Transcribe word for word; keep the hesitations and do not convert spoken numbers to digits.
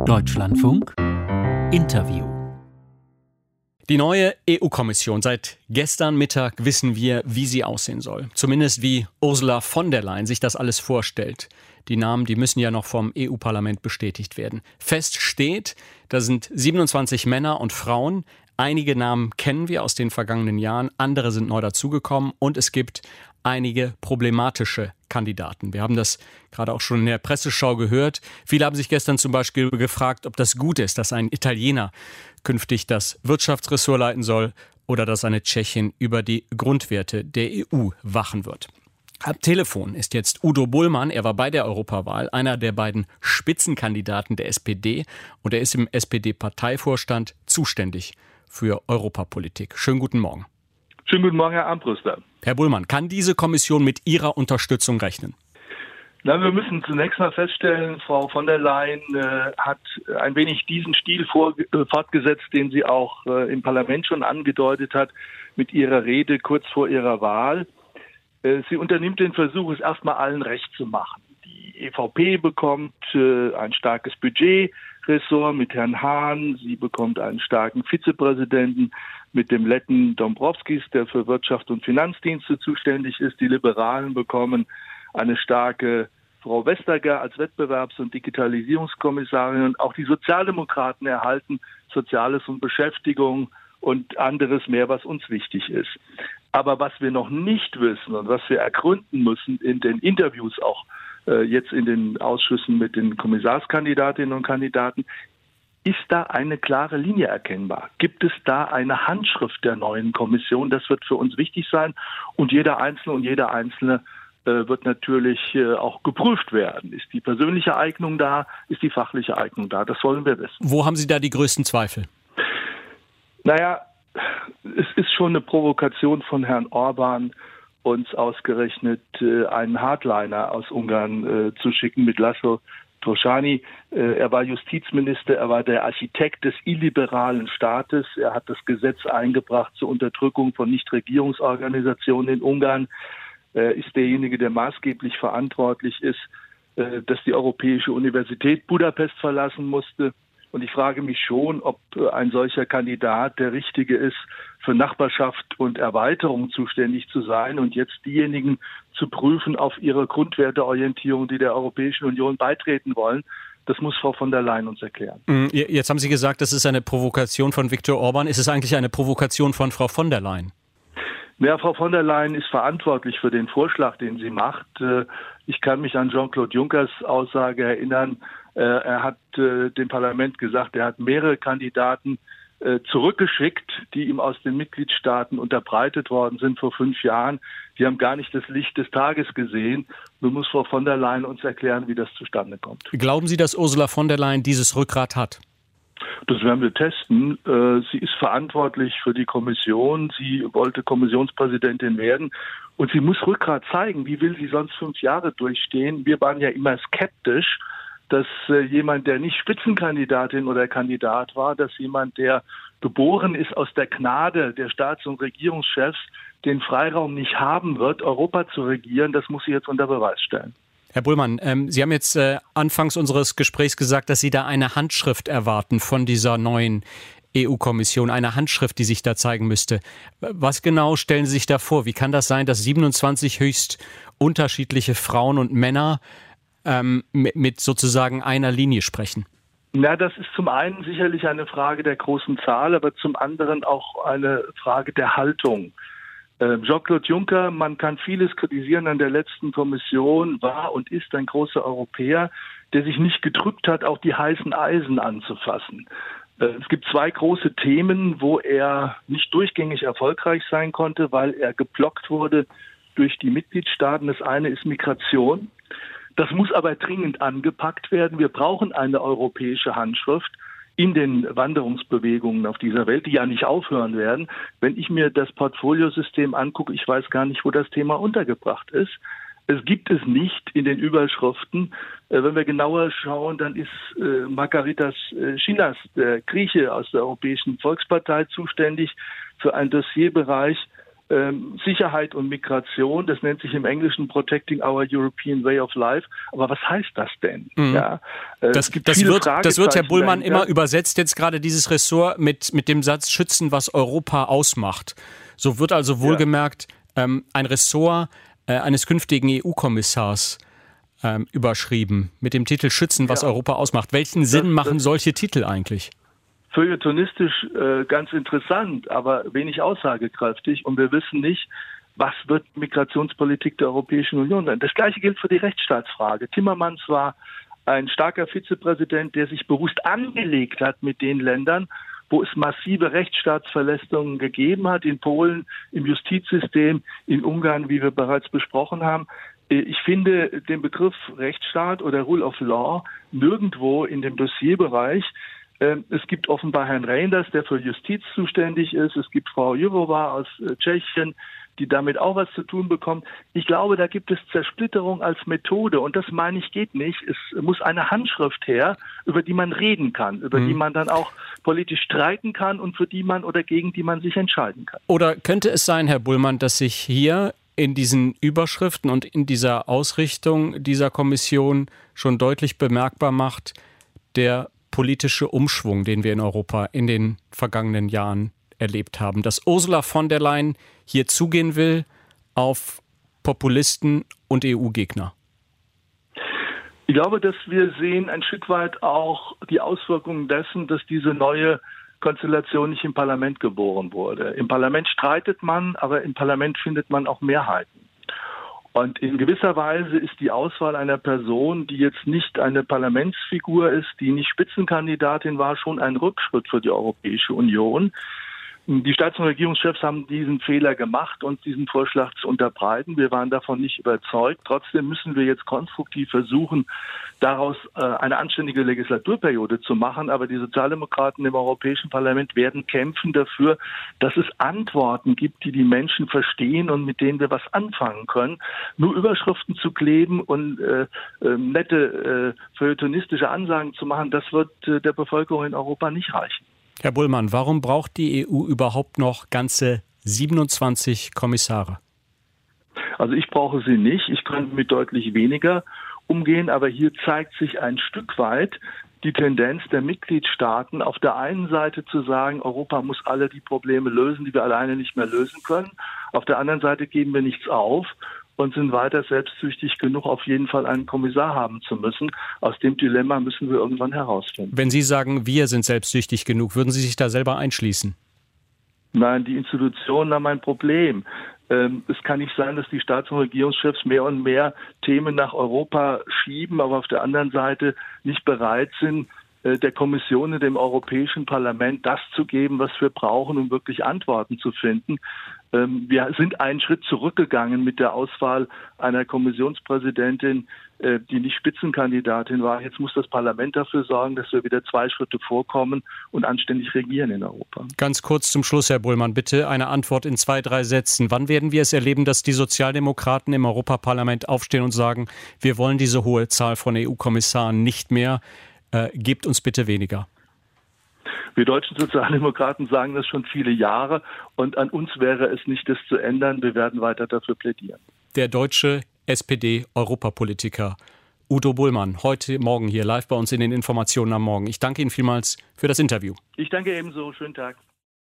Deutschlandfunk Interview. Die neue E U-Kommission. Seit gestern Mittag wissen wir, wie sie aussehen soll. Zumindest wie Ursula von der Leyen sich das alles vorstellt. Die Namen, die müssen ja noch vom E U-Parlament bestätigt werden. Fest steht, da sind siebenundzwanzig Männer und Frauen. Einige Namen kennen wir aus den vergangenen Jahren, andere sind neu dazugekommen und es gibt einige problematische Kandidaten. Wir haben das gerade auch schon in der Presseschau gehört. Viele haben sich gestern zum Beispiel gefragt, ob das gut ist, dass ein Italiener künftig das Wirtschaftsressort leiten soll oder dass eine Tschechin über die Grundwerte der E U wachen wird. Am Telefon ist jetzt Udo Bullmann. Er war bei der Europawahl einer der beiden Spitzenkandidaten der S P D und er ist im S P D-Parteivorstand zuständig für Europapolitik. Schönen guten Morgen. Schönen guten Morgen, Herr Armbruster. Herr Bullmann, kann diese Kommission mit Ihrer Unterstützung rechnen? Na, wir müssen zunächst mal feststellen, Frau von der Leyen äh, hat ein wenig diesen Stil vor, äh, fortgesetzt, den sie auch äh, im Parlament schon angedeutet hat mit ihrer Rede kurz vor ihrer Wahl. Äh, sie unternimmt den Versuch, es erstmal allen recht zu machen. Die E V P bekommt äh, ein starkes Budgetressort mit Herrn Hahn. Sie bekommt einen starken Vizepräsidenten mit dem Letten Dombrovskis, der für Wirtschaft und Finanzdienste zuständig ist. Die Liberalen bekommen eine starke Frau Vestager als Wettbewerbs- und Digitalisierungskommissarin. Und auch die Sozialdemokraten erhalten Soziales und Beschäftigung und anderes mehr, was uns wichtig ist. Aber was wir noch nicht wissen und was wir ergründen müssen in den Interviews, auch äh, jetzt in den Ausschüssen mit den Kommissarskandidatinnen und Kandidaten, ist da eine klare Linie erkennbar? Gibt es da eine Handschrift der neuen Kommission? Das wird für uns wichtig sein. Und jeder Einzelne und jeder Einzelne äh, wird natürlich äh, auch geprüft werden. Ist die persönliche Eignung da? Ist die fachliche Eignung da? Das wollen wir wissen. Wo haben Sie da die größten Zweifel? Naja, es ist schon eine Provokation von Herrn Orban, uns ausgerechnet äh, einen Hardliner aus Ungarn äh, zu schicken mit Laszlo Troschani. Er war Justizminister, er war der Architekt des illiberalen Staates. Er hat das Gesetz eingebracht zur Unterdrückung von Nichtregierungsorganisationen in Ungarn. Er ist derjenige, der maßgeblich verantwortlich ist, dass die Europäische Universität Budapest verlassen musste. Und ich frage mich schon, ob ein solcher Kandidat der richtige ist, für Nachbarschaft und Erweiterung zuständig zu sein und jetzt diejenigen zu prüfen auf ihre Grundwerteorientierung, die der Europäischen Union beitreten wollen. Das muss Frau von der Leyen uns erklären. Jetzt haben Sie gesagt, das ist eine Provokation von Viktor Orban. Ist es eigentlich eine Provokation von Frau von der Leyen? Ja, Frau von der Leyen ist verantwortlich für den Vorschlag, den sie macht. Ich kann mich an Jean-Claude Junckers Aussage erinnern. Er hat dem Parlament gesagt, er hat mehrere Kandidaten zurückgeschickt, die ihm aus den Mitgliedstaaten unterbreitet worden sind vor fünf Jahren. Die haben gar nicht das Licht des Tages gesehen. Nun muss Frau von der Leyen uns erklären, wie das zustande kommt. Glauben Sie, dass Ursula von der Leyen dieses Rückgrat hat? Das werden wir testen. Sie ist verantwortlich für die Kommission. Sie wollte Kommissionspräsidentin werden. Und sie muss Rückgrat zeigen. Wie will sie sonst fünf Jahre durchstehen? Wir waren ja immer skeptisch, dass jemand, der nicht Spitzenkandidatin oder Kandidat war, dass jemand, der geboren ist aus der Gnade der Staats- und Regierungschefs, den Freiraum nicht haben wird, Europa zu regieren. Das muss sie jetzt unter Beweis stellen. Herr Bullmann, ähm, Sie haben jetzt äh, anfangs unseres Gesprächs gesagt, dass Sie da eine Handschrift erwarten von dieser neuen E U-Kommission, eine Handschrift, die sich da zeigen müsste. Was genau stellen Sie sich da vor? Wie kann das sein, dass siebenundzwanzig höchst unterschiedliche Frauen und Männer ähm, mit, mit sozusagen einer Linie sprechen? Na, das ist zum einen sicherlich eine Frage der großen Zahl, aber zum anderen auch eine Frage der Haltung. Jean-Claude Juncker, man kann vieles kritisieren an der letzten Kommission, war und ist ein großer Europäer, der sich nicht gedrückt hat, auch die heißen Eisen anzufassen. Es gibt zwei große Themen, wo er nicht durchgängig erfolgreich sein konnte, weil er geblockt wurde durch die Mitgliedstaaten. Das eine ist Migration. Das muss aber dringend angepackt werden. Wir brauchen eine europäische Handschrift in den Wanderungsbewegungen auf dieser Welt, die ja nicht aufhören werden. Wenn ich mir das Portfoliosystem angucke, ich weiß gar nicht, wo das Thema untergebracht ist. Es gibt es nicht in den Überschriften. Wenn wir genauer schauen, dann ist Margaritas Schinas, der Grieche aus der Europäischen Volkspartei, zuständig für einen Dossierbereich, ähm, Sicherheit und Migration. Das nennt sich im Englischen Protecting Our European Way of Life. Aber was heißt das denn? Mhm. Ja, äh, das, es gibt das, viele wird, das wird, Herr Bullmann, dahinter. immer übersetzt, jetzt gerade dieses Ressort mit, mit dem Satz schützen, was Europa ausmacht. So wird also wohlgemerkt ja. ähm, ein Ressort äh, eines künftigen E U-Kommissars ähm, überschrieben mit dem Titel Schützen, was ja. Europa ausmacht. Welchen das, Sinn machen solche Titel eigentlich? Feuilletonistisch äh, ganz interessant, aber wenig aussagekräftig. Und wir wissen nicht, was wird Migrationspolitik der Europäischen Union sein. Das Gleiche gilt für die Rechtsstaatsfrage. Timmermans war ein starker Vizepräsident, der sich bewusst angelegt hat mit den Ländern, wo es massive Rechtsstaatsverletzungen gegeben hat, in Polen, im Justizsystem, in Ungarn, wie wir bereits besprochen haben. Ich finde den Begriff Rechtsstaat oder Rule of Law nirgendwo in dem Dossierbereich. Es gibt offenbar Herrn Reinders, der für Justiz zuständig ist. Es gibt Frau Jourová aus Tschechien, die damit auch was zu tun bekommt. Ich glaube, da gibt es Zersplitterung als Methode. Und das, meine ich, geht nicht. Es muss eine Handschrift her, über die man reden kann, über mhm. die man dann auch politisch streiten kann und für die man oder gegen die man sich entscheiden kann. Oder könnte es sein, Herr Bullmann, dass sich hier in diesen Überschriften und in dieser Ausrichtung dieser Kommission schon deutlich bemerkbar macht, der politische Umschwung, den wir in Europa in den vergangenen Jahren erlebt haben, dass Ursula von der Leyen hier zugehen will auf Populisten und E U-Gegner? Ich glaube, dass wir sehen ein Stück weit auch die Auswirkungen dessen, dass diese neue Konstellation nicht im Parlament geboren wurde. Im Parlament streitet man, aber im Parlament findet man auch Mehrheiten. Und in gewisser Weise ist die Auswahl einer Person, die jetzt nicht eine Parlamentsfigur ist, die nicht Spitzenkandidatin war, schon ein Rückschritt für die Europäische Union. Die Staats- und Regierungschefs haben diesen Fehler gemacht, uns diesen Vorschlag zu unterbreiten. Wir waren davon nicht überzeugt. Trotzdem müssen wir jetzt konstruktiv versuchen, daraus äh, eine anständige Legislaturperiode zu machen. Aber die Sozialdemokraten im Europäischen Parlament werden kämpfen dafür, dass es Antworten gibt, die die Menschen verstehen und mit denen wir was anfangen können. Nur Überschriften zu kleben und äh, äh, nette äh, feuilletonistische Ansagen zu machen, das wird äh, der Bevölkerung in Europa nicht reichen. Herr Bullmann, warum braucht die E U überhaupt noch ganze siebenundzwanzig Kommissare? Also ich brauche sie nicht. Ich könnte mit deutlich weniger umgehen. Aber hier zeigt sich ein Stück weit die Tendenz der Mitgliedstaaten, auf der einen Seite zu sagen, Europa muss alle die Probleme lösen, die wir alleine nicht mehr lösen können. Auf der anderen Seite geben wir nichts auf und sind weiter selbstsüchtig genug, auf jeden Fall einen Kommissar haben zu müssen. Aus dem Dilemma müssen wir irgendwann herausfinden. Wenn Sie sagen, wir sind selbstsüchtig genug, würden Sie sich da selber einschließen? Nein, die Institutionen haben ein Problem. Ähm, es kann nicht sein, dass die Staats- und Regierungschefs mehr und mehr Themen nach Europa schieben, aber auf der anderen Seite nicht bereit sind, äh, der Kommission und dem Europäischen Parlament das zu geben, was wir brauchen, um wirklich Antworten zu finden. Ähm, wir sind einen Schritt zurückgegangen mit der Auswahl einer Kommissionspräsidentin, äh, die nicht Spitzenkandidatin war. Jetzt muss das Parlament dafür sorgen, dass wir wieder zwei Schritte vorkommen und anständig regieren in Europa. Ganz kurz zum Schluss, Herr Bullmann, bitte eine Antwort in zwei, drei Sätzen. Wann werden wir es erleben, dass die Sozialdemokraten im Europaparlament aufstehen und sagen, wir wollen diese hohe Zahl von E U-Kommissaren nicht mehr, äh, gebt uns bitte weniger? Wir deutschen Sozialdemokraten sagen das schon viele Jahre und an uns wäre es nicht, das zu ändern. Wir werden weiter dafür plädieren. Der deutsche S P D-Europapolitiker Udo Bullmann, heute Morgen hier live bei uns in den Informationen am Morgen. Ich danke Ihnen vielmals für das Interview. Ich danke ebenso. Schönen Tag.